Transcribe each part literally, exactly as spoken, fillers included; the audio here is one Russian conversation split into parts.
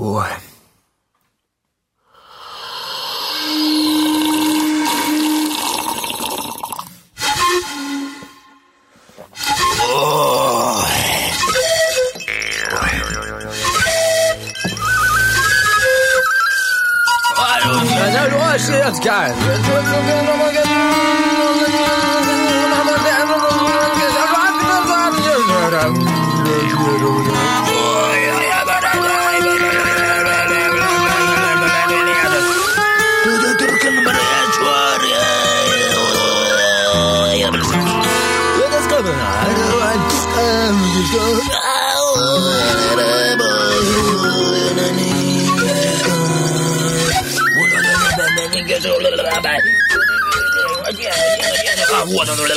Ой. А вот он.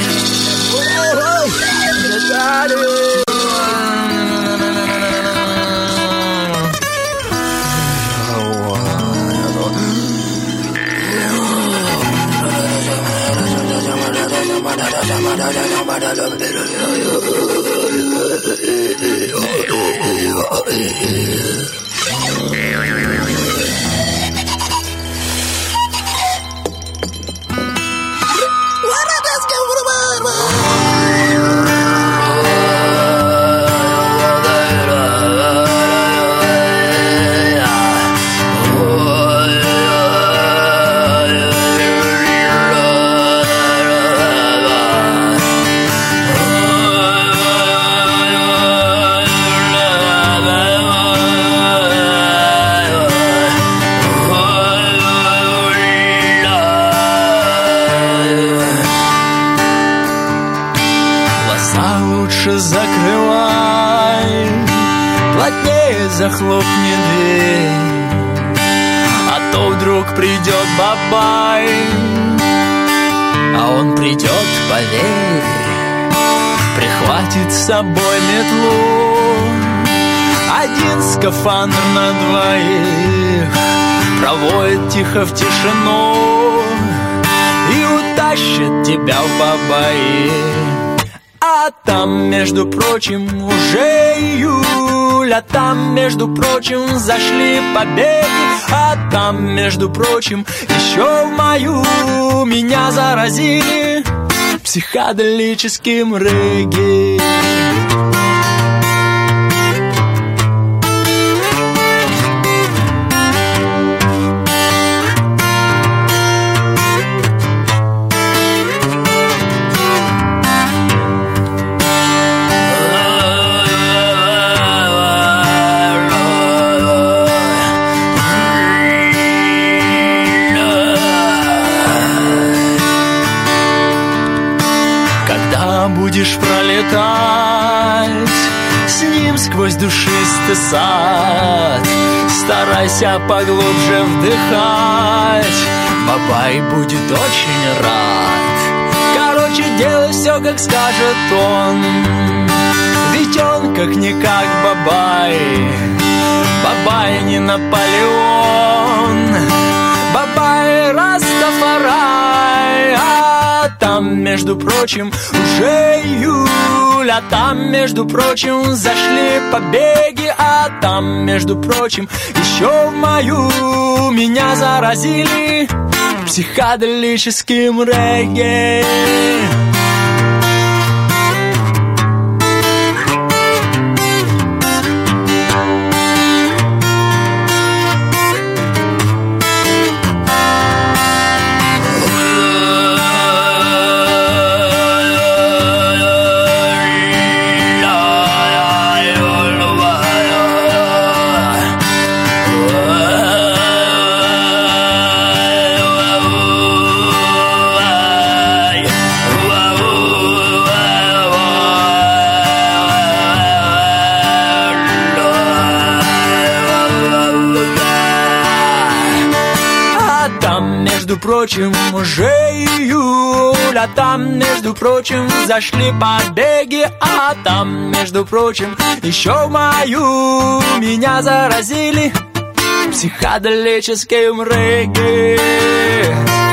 Закрывай, плотнее захлопни дверь, а то вдруг придет бабай, а он придет, поверь, прихватит с собой метлу, один скафандр на двоих, проводит тихо в тишину и утащит тебя в бабаи. А там, между прочим, уже июль, а там, между прочим, зашли побеги, а там, между прочим, еще в маю меня заразили психоделическим регги. Будешь пролетать с ним сквозь душистый сад, старайся поглубже вдыхать, бабай будет очень рад. Короче, делай все, как скажет он, ведь он как-никак бабай. Бабай не Наполеон, бабай Растафарай. А там, между прочим, уже июль, а там, между прочим, зашли побеги, а там, между прочим, еще в маю меня заразили психоделическим регги. Между прочим, уже июль, а там, между прочим, зашли побеги, а там, между прочим, еще в маю меня заразили психоделическим регги.